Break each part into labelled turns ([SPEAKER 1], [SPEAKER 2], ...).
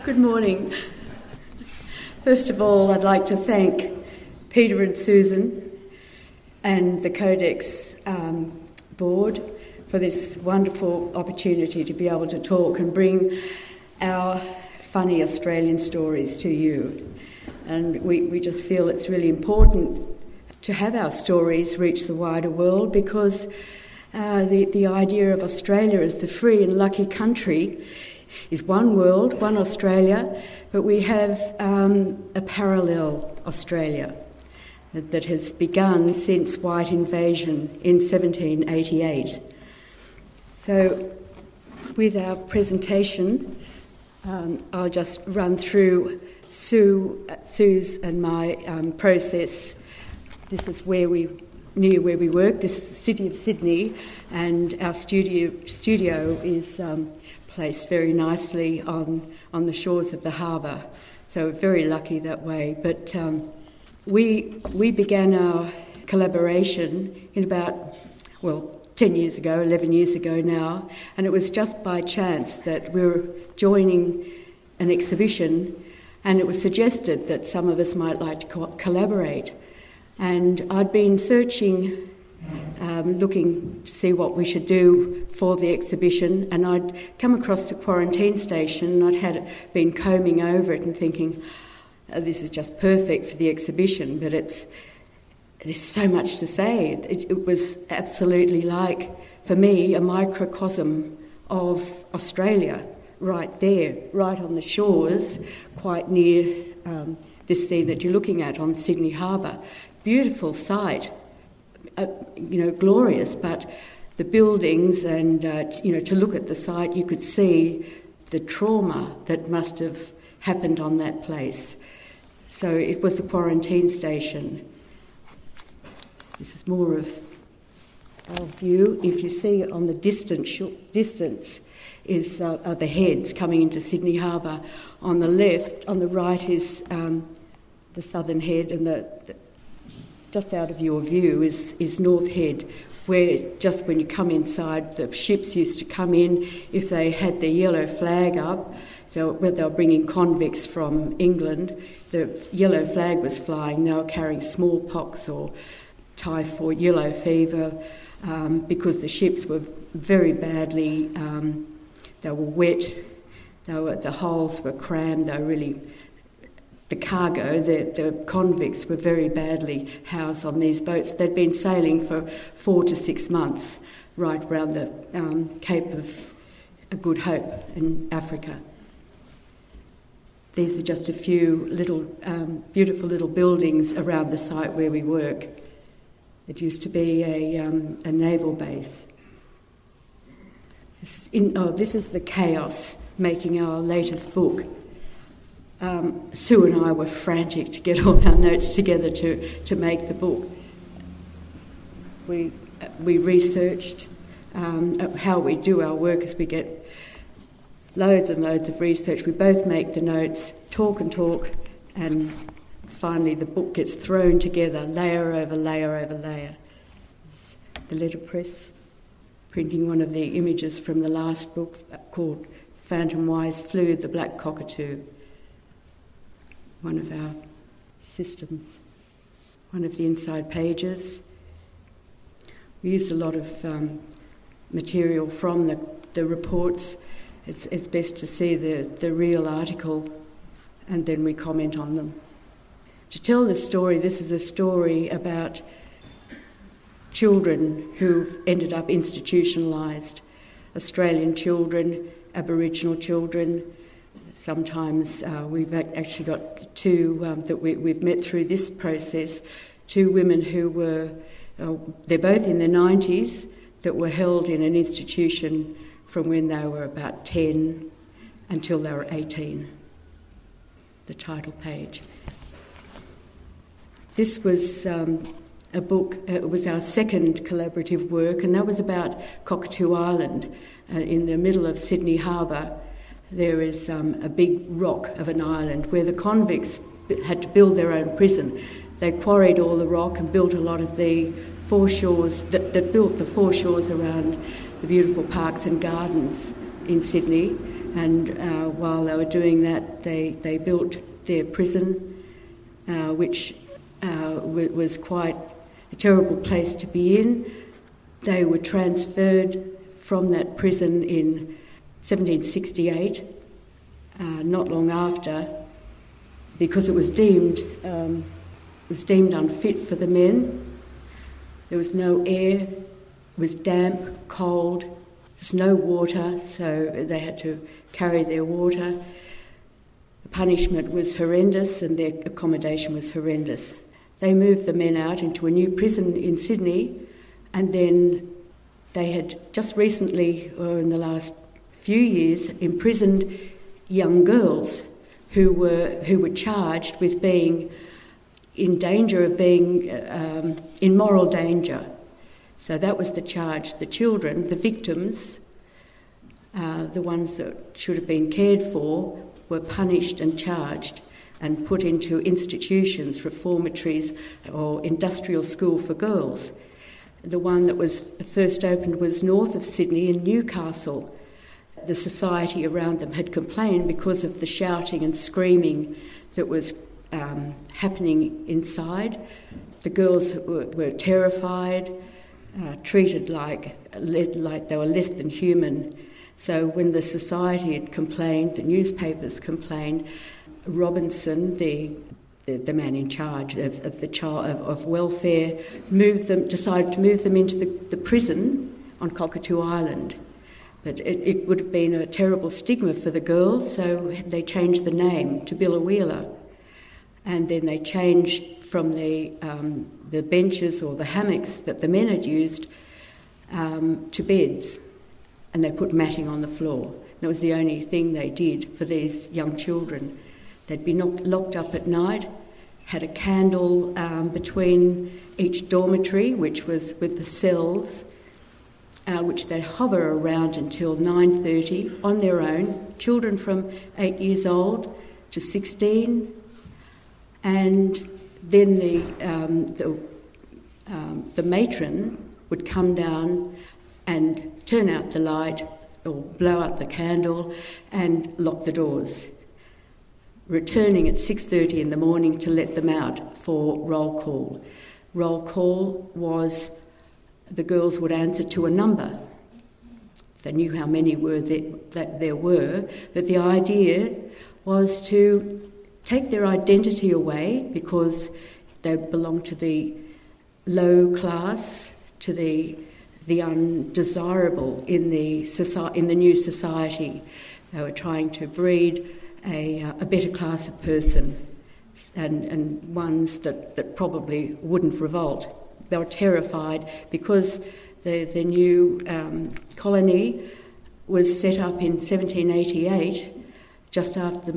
[SPEAKER 1] Good morning. First of all, I'd like to thank Peter and Susan and the Codex board for this wonderful opportunity to be able to talk and bring our funny Australian stories to you. And we just feel it's really important to have our stories reach the wider world because the idea of Australia as the free and lucky country is one world, one Australia, but we have a parallel Australia that has begun since white invasion in 1788. So with our presentation, I'll just run through Sue's and my process. This is near where we work. This is the city of Sydney, and our studio is placed very nicely on the shores of the harbour. So we're very lucky that way. But we began our collaboration in about, 10 years ago, 11 years ago now, and it was just by chance that we were joining an exhibition, and it was suggested that some of us might like to collaborate. And I'd been searching, looking to see what we should do for the exhibition, and I'd come across the quarantine station, and I'd been combing over it and thinking, this is just perfect for the exhibition, but there's so much to say. It was absolutely like, for me, a microcosm of Australia, right there, right on the shores, quite near this scene that you're looking at on Sydney Harbour. Beautiful sight, glorious, but the buildings and, to look at the site, you could see the trauma that must have happened on that place. So it was the quarantine station. This is more of our view. If you see on the distance are the heads coming into Sydney Harbour. On the left, on the right is the southern head, and just out of your view is North Head, where just when you come inside, the ships used to come in if they had their yellow flag up. They were bringing convicts from England. The yellow flag was flying. They were carrying smallpox or typhoid, yellow fever, because the ships were very badly. They were wet. The hulls were crammed. They were really. The cargo, the convicts were very badly housed on these boats. They'd been sailing for 4 to 6 months right around the Cape of Good Hope in Africa. These are just a few little beautiful little buildings around the site where we work. It used to be a naval base. This is the chaos making our latest book. Sue and I were frantic to get all our notes together to make the book. We researched how we do our work as we get loads and loads of research. We both make the notes, talk, and finally the book gets thrown together, layer over layer over layer. The letterpress, printing one of the images from the last book called Phantom Wise Flew the Black Cockatoo. One of our systems, one of the inside pages. We used a lot of material from the reports. It's best to see the real article and then we comment on them. To tell this story, this is a story about children who've ended up institutionalised. Australian children, Aboriginal children. Sometimes we've actually got two that we've met through this process, two women who were, they're both in their 90s, that were held in an institution from when they were about 10 until they were 18. The title page. This was a book, it was our second collaborative work, and that was about Cockatoo Island in the middle of Sydney Harbour. There is a big rock of an island where the convicts had to build their own prison. They quarried all the rock and built a lot of the foreshores, that built the foreshores around the beautiful parks and gardens in Sydney. And while they were doing that, they built their prison, which was quite a terrible place to be in. They were transferred from that prison in 1768, not long after, because it was deemed unfit for the men. There was no air, it was damp, cold, there's no water, so they had to carry their water. The punishment was horrendous and their accommodation was horrendous. They moved the men out into a new prison in Sydney, and then they had just recently, or in the last few years, imprisoned young girls who were charged with being in danger of being in moral danger. So that was the charge. The children, the victims, the ones that should have been cared for, were punished and charged and put into institutions, reformatories or industrial school for girls. The one that was first opened was north of Sydney in Newcastle. The society around them had complained because of the shouting and screaming that was happening inside. The girls were terrified, treated like they were less than human. So when the society had complained, the newspapers complained, Robinson, the man in charge of welfare, decided to move them into the prison on Cockatoo Island. But it would have been a terrible stigma for the girls, so they changed the name to Biloela. And then they changed from the benches or the hammocks that the men had used to beds, and they put matting on the floor. That was the only thing they did for these young children. They'd be locked up at night, had a candle between each dormitory, which was with the cells, which they'd hover around until 9:30 on their own, children from 8 years old to 16, and then the matron would come down and turn out the light or blow out the candle and lock the doors, returning at 6:30 in the morning to let them out for roll call. Roll call was the girls would answer to a number. They knew how many that there were, but the idea was to take their identity away because they belonged to the low class, to the undesirable in the new society. They were trying to breed a better class of person and ones that probably wouldn't revolt. They were terrified because the new colony was set up in 1788, just after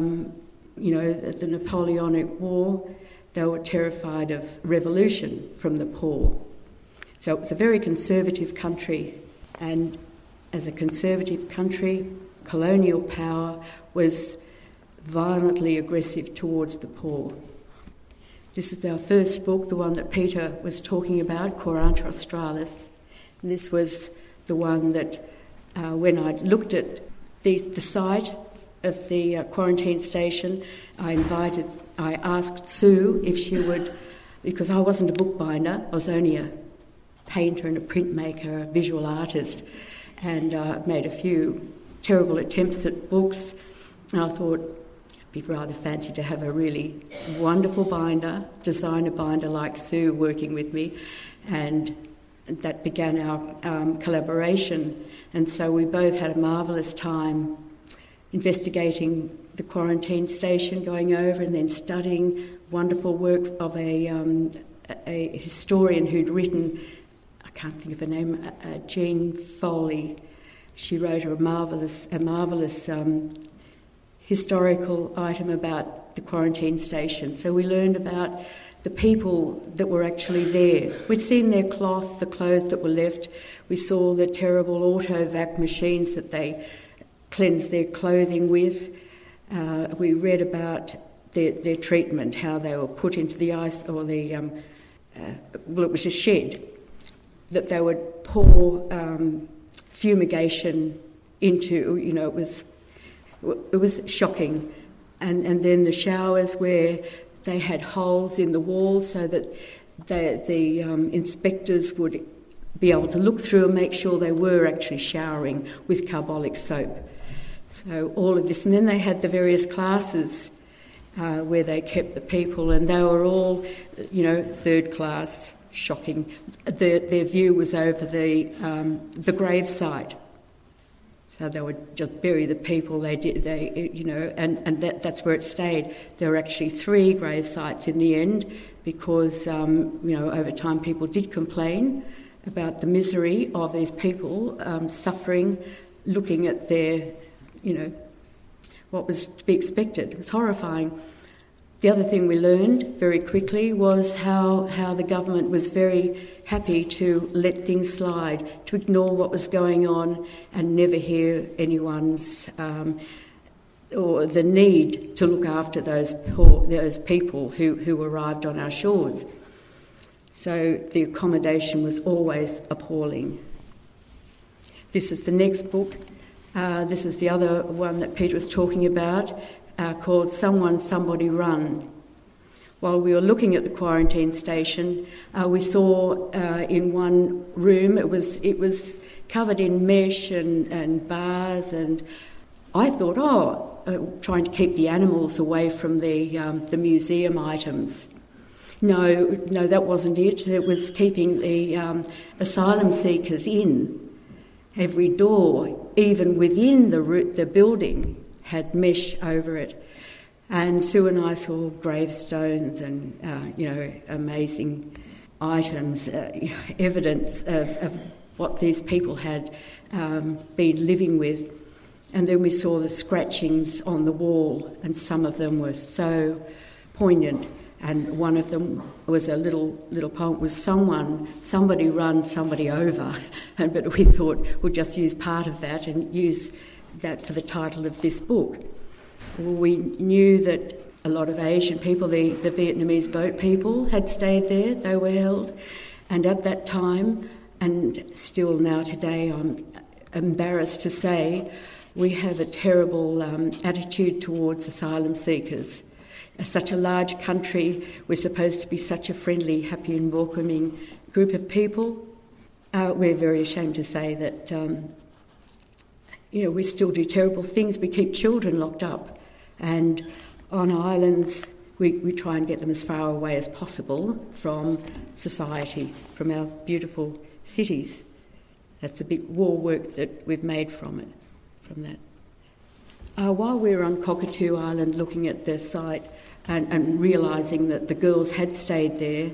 [SPEAKER 1] the Napoleonic War. They were terrified of revolution from the poor. So it was a very conservative country, and as a conservative country, colonial power was violently aggressive towards the poor. This is our first book, the one that Peter was talking about, Quaranta Australis. And this was the one that, when I looked at the site of the quarantine station, I asked Sue if she would, because I wasn't a bookbinder, I was only a painter and a printmaker, a visual artist, and made a few terrible attempts at books, and I thought it'd be rather fancy to have a really wonderful binder, designer binder like Sue working with me, and that began our collaboration. And so we both had a marvellous time investigating the quarantine station, going over and then studying wonderful work of a historian who'd written, I can't think of her name, Jean Foley. She wrote a marvellous historical item about the quarantine station. So we learned about the people that were actually there. We'd seen their cloth, the clothes that were left. We saw the terrible auto-vac machines that they cleansed their clothing with. We read about their treatment, how they were put into the ice, or it was a shed that they would pour fumigation into. It was It was shocking. And then the showers where they had holes in the walls so that the inspectors would be able to look through and make sure they were actually showering with carbolic soap. So all of this. And then they had the various classes where they kept the people, and they were all, third class, shocking. Their view was over the grave site. So they would just bury the people. And that's where it stayed. There were actually 3 grave sites in the end because, over time people did complain about the misery of these people suffering, looking at their, what was to be expected. It was horrifying. The other thing we learned very quickly was how the government was very happy to let things slide, to ignore what was going on and never hear anyone's or the need to look after those people who arrived on our shores. So the accommodation was always appalling. This is the next book. This is the other one that Peter was talking about, called Someone, Somebody Run. While we were looking at the quarantine station, we saw in one room, it was covered in mesh and bars, and I thought, trying to keep the animals away from the museum items. No, that wasn't it. It was keeping the asylum seekers in. Every door, even within the building, had mesh over it. And Sue and I saw gravestones and, amazing items, evidence of what these people had been living with. And then we saw the scratchings on the wall, and some of them were so poignant. And one of them was a little poem, was somebody run somebody over. But we thought we'll just use part of that and use that for the title of this book. We knew that a lot of Asian people, the Vietnamese boat people, had stayed there. They were held. And at that time, and still now today, I'm embarrassed to say, we have a terrible attitude towards asylum seekers. Such a large country, we're supposed to be such a friendly, happy and welcoming group of people. We're very ashamed to say that, we still do terrible things. We keep children locked up, and on islands we try and get them as far away as possible from society, from our beautiful cities. That's a big war work that we've made from that. While we were on Cockatoo Island looking at the site and realising that the girls had stayed there,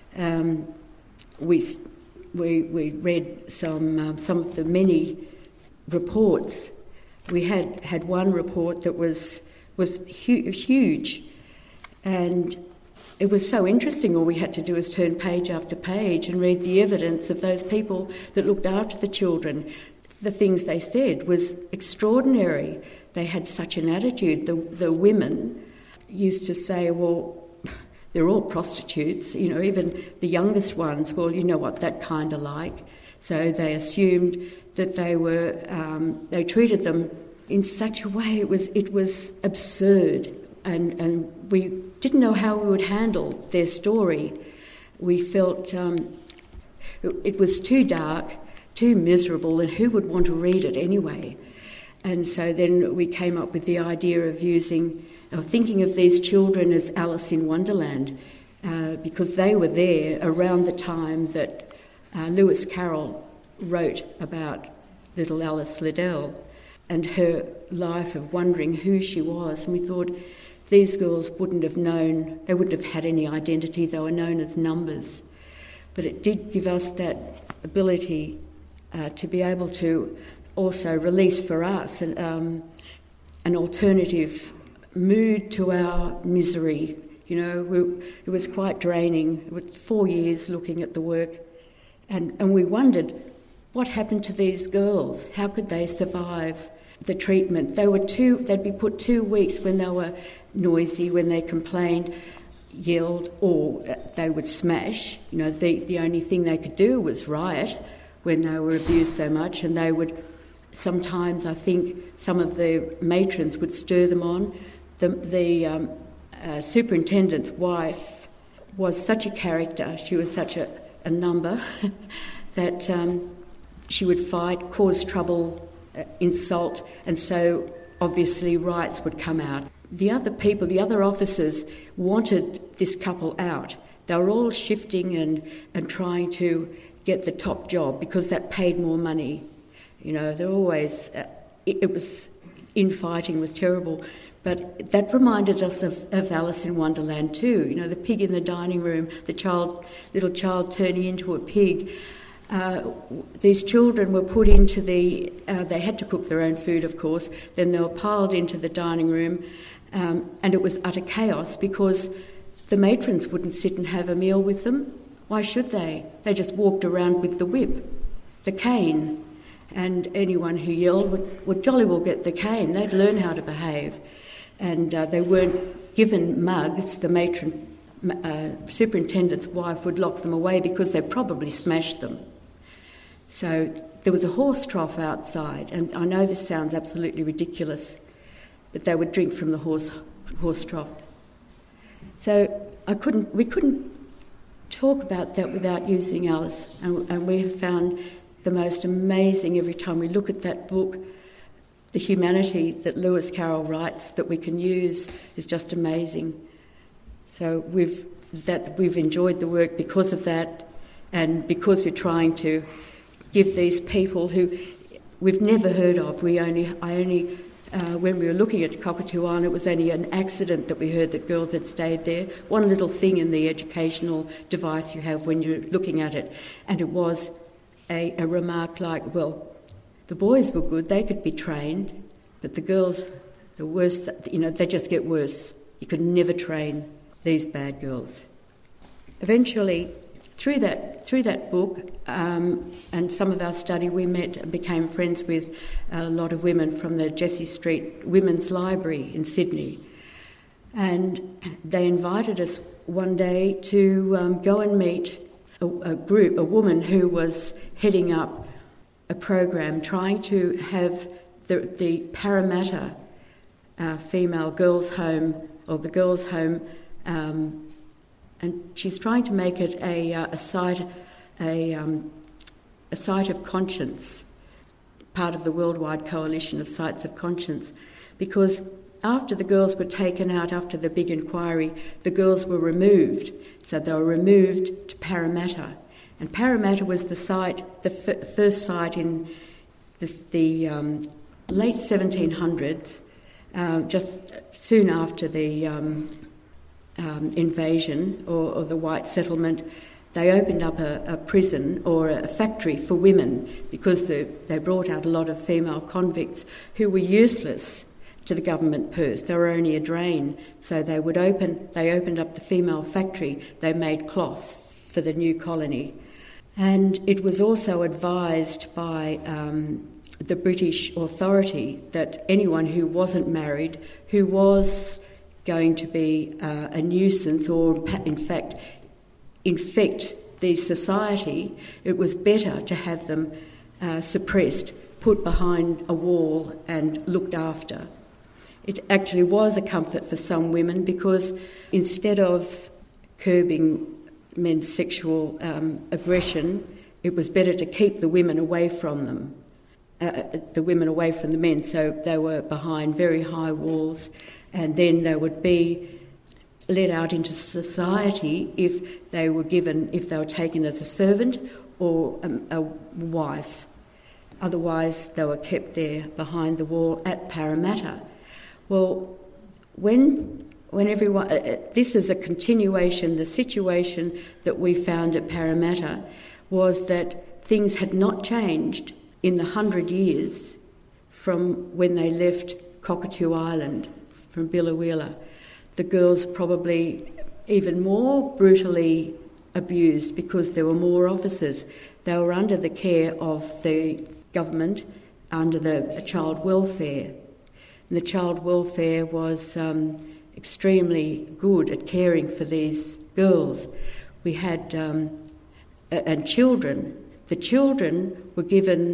[SPEAKER 1] we read some of the many reports. We had one report that was huge, and it was so interesting. All we had to do was turn page after page and read the evidence of those people that looked after the children. The things they said was extraordinary. They had such an attitude. The women used to say, well, they're all prostitutes, even the youngest ones, well, you know what, that kind of like. So they assumed that they treated them in such a way, it was absurd, and we didn't know how we would handle their story. We felt it was too dark, too miserable, and who would want to read it anyway? And so then we came up with the idea of thinking of these children as Alice in Wonderland, because they were there around the time that Lewis Carroll wrote about little Alice Liddell and her life of wondering who she was. And we thought these girls wouldn't have had any identity. They were known as numbers. But it did give us that ability to be able to also release for us an alternative mood to our misery. It was quite draining. With 4 years looking at the work, and we wondered what happened to these girls. How could they survive the treatment? They'd be put 2 weeks when they were noisy, when they complained, yelled, or they would smash. The only thing they could do was riot when they were abused so much, and they would sometimes I think some of the matrons would stir them on. The superintendent's wife was such a character, she was such a number, that she would fight, cause trouble, insult, and so obviously riots would come out. The other officers wanted this couple out. They were all shifting and trying to get the top job because that paid more money. You know, they're always... it was... infighting was terrible. But that reminded us of Alice in Wonderland too. You know, the pig in the dining room, the little child turning into a pig. These children were put into the... they had to cook their own food, of course. Then they were piled into the dining room, and it was utter chaos because the matrons wouldn't sit and have a meal with them. Why should they? They just walked around with the whip, the cane, and anyone who yelled would jolly well get the cane. They'd learn how to behave. And they weren't given mugs. The matron, superintendent's wife would lock them away because they probably smashed them. So there was a horse trough outside, and I know this sounds absolutely ridiculous, but they would drink from the horse trough. So we couldn't talk about that without using Alice, and we have found the most amazing every time we look at that book. The humanity that Lewis Carroll writes that we can use is just amazing. So we've enjoyed the work because of that, and because we're trying to give these people who we've never heard of. When we were looking at Cockatoo Island, it was only an accident that we heard that girls had stayed there. One little thing in the educational device you have when you're looking at it, and it was a remark like, well, the boys were good, they could be trained, but the girls, the worst, they just get worse. You could never train these bad girls. Eventually, through that book and some of our study, we met and became friends with a lot of women from the Jessie Street Women's Library in Sydney. And they invited us one day to go and meet a woman who was heading up a program trying to have the Parramatta female girls' home, or the girls' home, and she's trying to make it a site of conscience, part of the worldwide coalition of sites of conscience, because after the girls were taken out after the big inquiry, the girls were removed. So they were removed to Parramatta. And Parramatta was the site, the first site in the late 1700s, just soon after the invasion or the white settlement. They opened up a prison or a factory for women because they brought out a lot of female convicts who were useless to the government purse. They were only a drain. So they opened up the female factory. They made cloth for the new colony. And it was also advised by the British Authority that anyone who wasn't married, who was going to be a nuisance or in fact infect the society, it was better to have them suppressed, put behind a wall and looked after. It actually was a comfort for some women because instead of curbing men's sexual aggression, it was better to keep the women away from them, the women away from the men. So they were behind very high walls, and then they would be let out into society if they were taken as a servant or a wife. Otherwise, they were kept there behind the wall at Parramatta. Well, when everyone... this is a continuation. The situation that we found at Parramatta was that things had not changed in the 100 years from when they left Cockatoo Island, from Biloela. The girls probably even more brutally abused because there were more officers. They were under the care of the government, under the child welfare. And the child welfare was extremely good at caring for these girls. We had and children. The children were given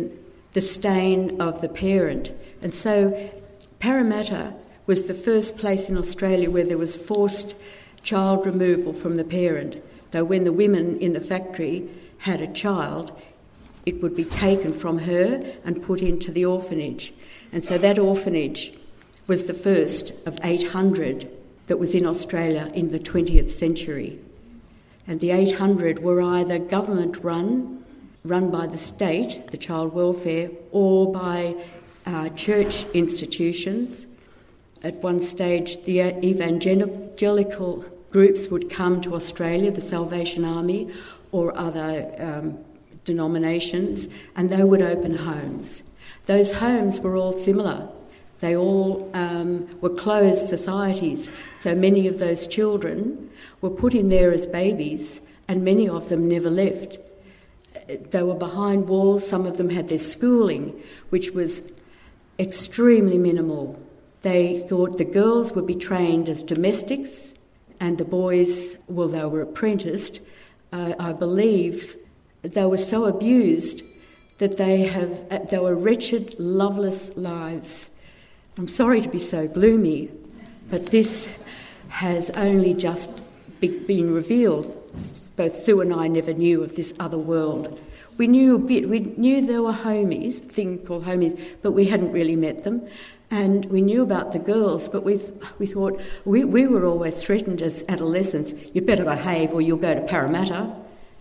[SPEAKER 1] the stain of the parent. And so Parramatta was the first place in Australia where there was forced child removal from the parent. Though when the women in the factory had a child, it would be taken from her and put into the orphanage. And so that orphanage was the first of 800 that was in Australia in the 20th century. And the 800 were either government-run by the state, the child welfare, or by church institutions. At one stage, the evangelical groups would come to Australia, the Salvation Army, or other denominations, and they would open homes. Those homes were all similar. They all were closed societies, so many of those children were put in there as babies, and many of them never left. They were behind walls. Some of them had their schooling, which was extremely minimal. They thought the girls would be trained as domestics, and the boys, well, they were apprenticed. I believe they were so abused that they were wretched, loveless lives. I'm sorry to be so gloomy, but this has only just been revealed. Both Sue and I never knew of this other world. We knew a bit. We knew there were homies, a thing called homies, but we hadn't really met them. And we knew about the girls, but we thought, we were always threatened as adolescents, you'd better behave or you'll go to Parramatta.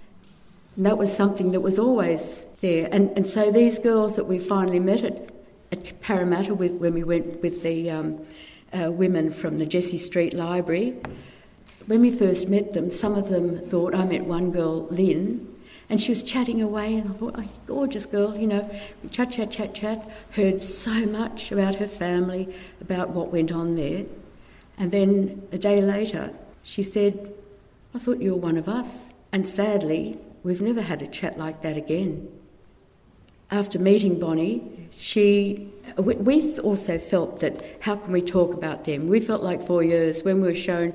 [SPEAKER 1] And that was something that was always there. And so these girls that we finally met at Parramatta when we went with the women from the Jessie Street Library, when we first met them, some of them thought, I met one girl, Lynn, and she was chatting away, and I thought, oh, gorgeous girl, you know, chat, heard so much about her family, about what went on there. And then a day later, she said, I thought you were one of us. And sadly, we've never had a chat like that again. After meeting Bonnie, we also felt that, how can we talk about them? We felt like voyeurs when we were shown.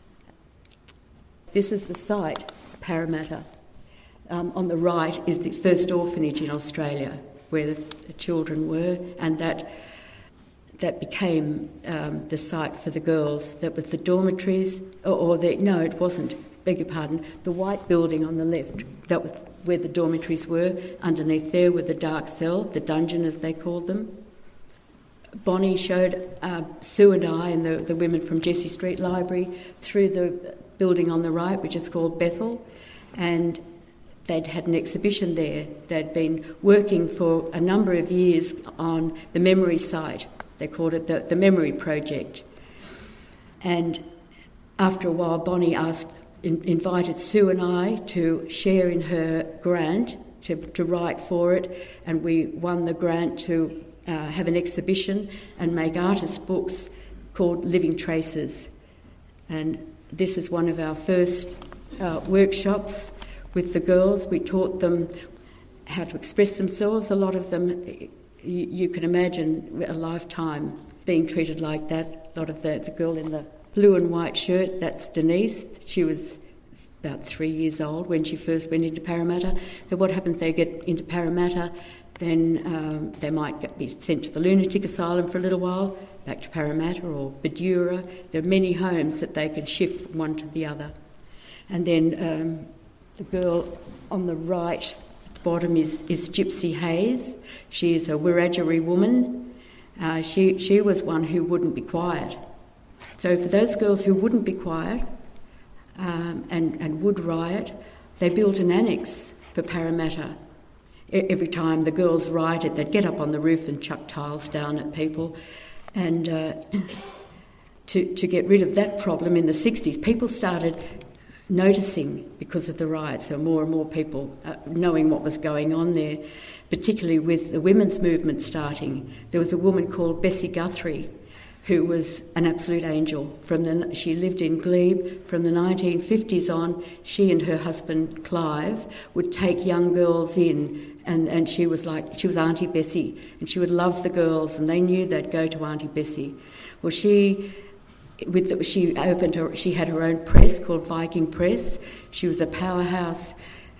[SPEAKER 1] This is the site, Parramatta. On the right is the first orphanage in Australia where the children were, and that became the site for the girls. That was the dormitories, no, it wasn't, beg your pardon, the white building on the left. That was where the dormitories were. Underneath there were the dark cell, the dungeon as they called them. Bonnie showed Sue and I and the women from Jessie Street Library through the building on the right, which is called Bethel, and they'd had an exhibition there. They'd been working for a number of years on the memory site. They called it the Memory Project. And after a while, Bonnie invited Sue and I to share in her grant to write for it, and we won the grant to have an exhibition and make artist books called Living Traces. And this is one of our first workshops with the girls. We taught them how to express themselves. A lot of them, you can imagine a lifetime being treated like that. A lot of the girl in the blue and white shirt, that's Denise. She was about 3 years old when she first went into Parramatta. So what happens, they get into Parramatta, then they might be sent to the lunatic asylum for a little while, back to Parramatta or Badura. There are many homes that they can shift from one to the other. And then the girl on the right bottom is Gypsy Hayes. She is a Wiradjuri woman. She was one who wouldn't be quiet. So for those girls who wouldn't be quiet and would riot, they built an annex for Parramatta. Every time the girls rioted, they'd get up on the roof and chuck tiles down at people. And to get rid of that problem in the 60s, people started noticing, because of the riots, there were more and more people knowing what was going on there, particularly with the women's movement starting. There was a woman called Bessie Guthrie who was an absolute angel. She lived in Glebe from the 1950s on. She and her husband Clive would take young girls in, and she was Auntie Bessie, and she would love the girls, and they knew they'd go to Auntie Bessie. Well, she had her own press called Viking Press. She was a powerhouse.